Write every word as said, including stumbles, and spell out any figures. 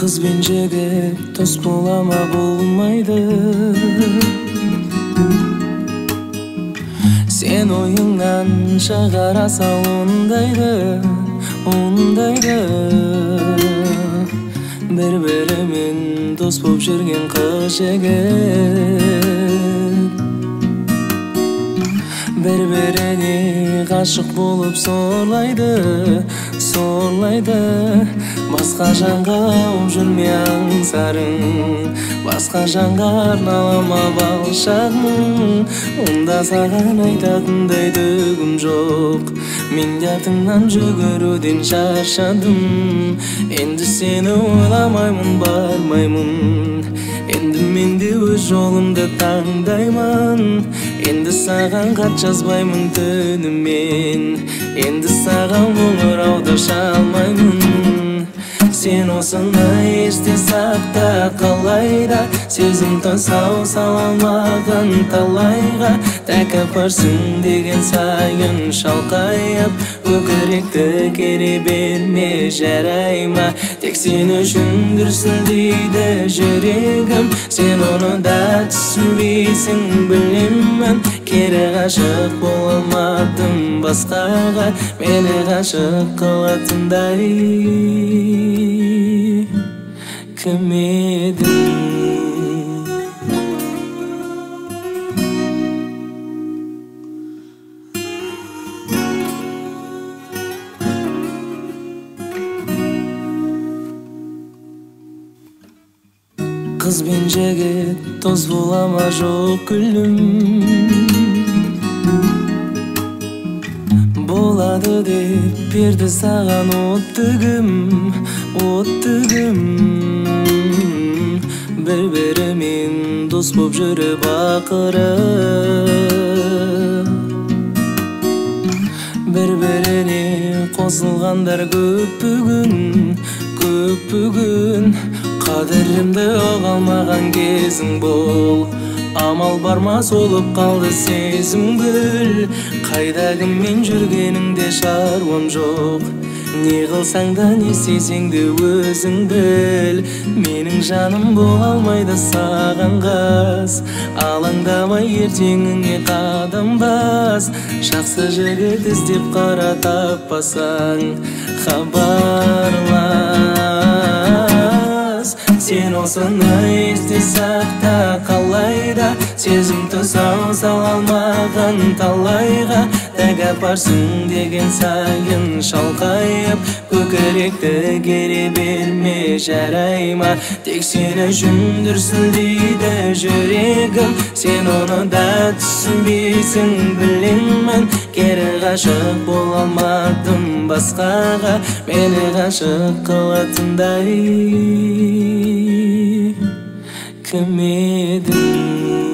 Kız ben жігіт дос бола ма болмайды. Sen oyundan шығара сал ондайды, ондайды. Бір-бірімен дос боп жүрген қыз жігіт, бір-біріне ғашық болып сорлайды, сорлайды. Басқа жанға ауып жүрме аңсарың, басқа жанға арналама балшағың. Онда саған айтатындай түгім жоқ, мен артыңнан жүгіруден шаршадым. Енді сені ойламаймын, бармаймын, енді мен де өз жолымды таңдаймын. Енді саған хат жазбаймын түнімен, енді саған қоңырауды шалмаймын. Sen осыны есте сақта қалайда, сезім тосау саламаған талайға. Тәкаппарсың деген сайын шалқайып, көкіректі кере берме жарайма. Тек сен үшін дүрсілдейді жүрегім, сен оны да түсінбейсің білемін. Кері ғашық бола алмадым басқаға, мені ғашық қылатындай кім едің? Қыз бен жігіт дос бола ма жоқ күлім? Болады деп берді саған оттығым, оттығым. Бір-бірімен дос боп жүріп ақыры, бір-біріне қосылғандар көп бүгін, көп бүгін. Қадірімді ұға алмаған кезің бол, амал барма солып қалды сезім гүл. Қайда кіммен жүргеніңде шаруам жоқ, не қылсаң да не істесең де өзің біл. Менің жаным бола алмайды саған қас, алаңдамай ертеңіңе қадам бас. Жақсы жігіт іздеп қара таппасаң хабарлас. Sen осыны есте сақта қалайда, сезім тұсау сала алмаған талайға. Тәкаппарсың деген сайын шалқайып, көкіректі кере берме жарайма. Тек сен үшін дүрсілдейді жүрегім, сен оны да түсінбейсің білемін. Кері ғашық бола алмадым басқаға, мені ғашық қылатындай кім едің?